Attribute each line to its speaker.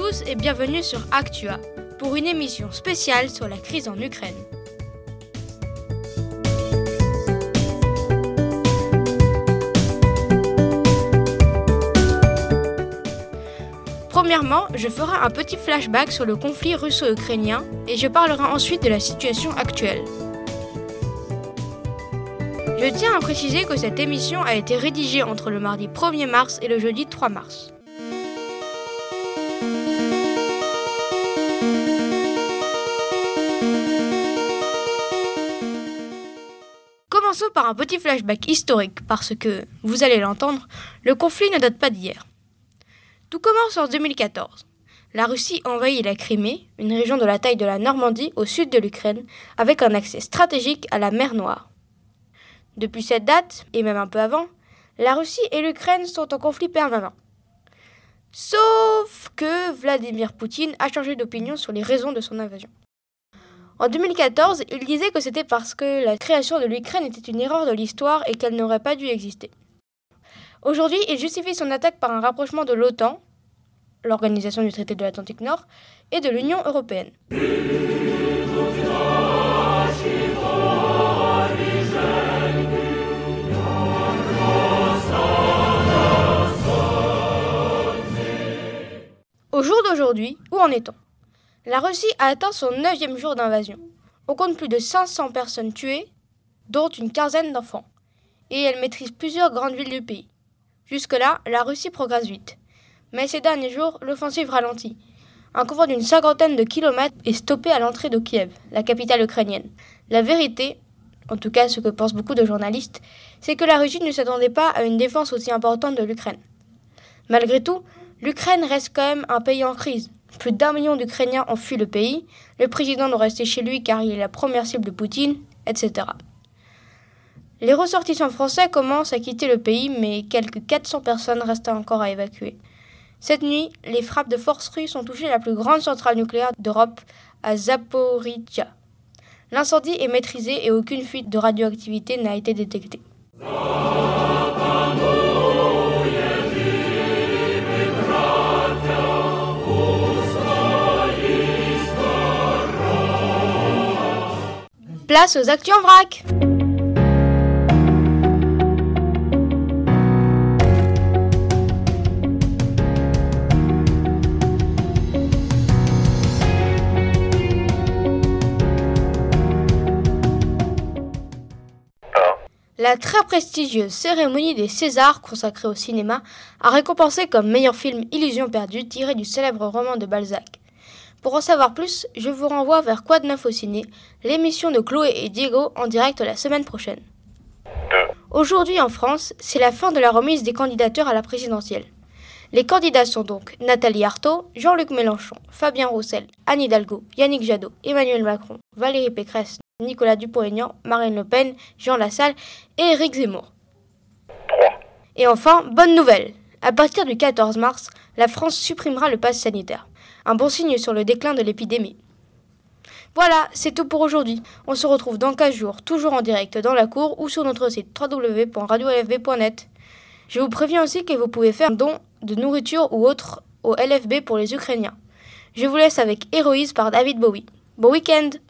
Speaker 1: tous et bienvenue sur Actua pour une émission spéciale sur la crise en Ukraine. Premièrement, je ferai un petit flashback sur le conflit russo-ukrainien et je parlerai ensuite de la situation actuelle. Je tiens à préciser que cette émission a été rédigée entre le mardi 1er mars et le jeudi 3 mars. Commençons par un petit flashback historique parce que, vous allez l'entendre, le conflit ne date pas d'hier. Tout commence en 2014. La Russie envahit la Crimée, une région de la taille de la Normandie au sud de l'Ukraine, avec un accès stratégique à la mer Noire. Depuis cette date, et même un peu avant, la Russie et l'Ukraine sont en conflit permanent. Sauf que Vladimir Poutine a changé d'opinion sur les raisons de son invasion. En 2014, il disait que c'était parce que la création de l'Ukraine était une erreur de l'histoire et qu'elle n'aurait pas dû exister. Aujourd'hui, il justifie son attaque par un rapprochement de l'OTAN, l'Organisation du traité de l'Atlantique Nord, et de l'Union européenne. Au jour d'aujourd'hui, où en est-on ? La Russie a atteint son 9e jour d'invasion. On compte plus de 500 personnes tuées, dont une quinzaine d'enfants. Et elle maîtrise plusieurs grandes villes du pays. Jusque-là, la Russie progresse vite. Mais ces derniers jours, l'offensive ralentit. Un convoi d'une 50aine de kilomètres est stoppé à l'entrée de Kiev, la capitale ukrainienne. La vérité, en tout cas ce que pensent beaucoup de journalistes, c'est que la Russie ne s'attendait pas à une défense aussi importante de l'Ukraine. Malgré tout, l'Ukraine reste quand même un pays en crise. Plus d'1 million d'Ukrainiens ont fui le pays, le président doit rester chez lui car il est la première cible de Poutine, etc. Les ressortissants français commencent à quitter le pays, mais quelques 400 personnes restent encore à évacuer. Cette nuit, les frappes de forces russes ont touché la plus grande centrale nucléaire d'Europe, à Zaporijia. L'incendie est maîtrisé et aucune fuite de radioactivité n'a été détectée. Place aux actus en vrac. La très prestigieuse cérémonie des Césars consacrée au cinéma a récompensé comme meilleur film Illusion perdue tiré du célèbre roman de Balzac. Pour en savoir plus, je vous renvoie vers Quoi de neuf au ciné, l'émission de Chloé et Diego en direct la semaine prochaine. Aujourd'hui en France, c'est la fin de la remise des candidatures à la présidentielle. Les candidats sont donc Nathalie Arthaud, Jean-Luc Mélenchon, Fabien Roussel, Anne Hidalgo, Yannick Jadot, Emmanuel Macron, Valérie Pécresse, Nicolas Dupont-Aignan, Marine Le Pen, Jean Lassalle et Éric Zemmour.
Speaker 2: 3.
Speaker 1: Et enfin, bonne nouvelle. À partir du 14 mars, la France supprimera le pass sanitaire. Un bon signe sur le déclin de l'épidémie. Voilà, c'est tout pour aujourd'hui. On se retrouve dans 15 jours, toujours en direct dans la cour ou sur notre site www.radio-lfb.net. Je vous préviens aussi que vous pouvez faire un don de nourriture ou autre au LFB pour les Ukrainiens. Je vous laisse avec Héroïse par David Bowie. Bon week-end!